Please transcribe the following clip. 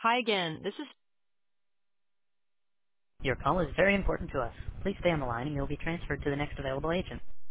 Hi again. This is. Your call is very important to us. Please stay on the line and you'll be transferred to the next available agent.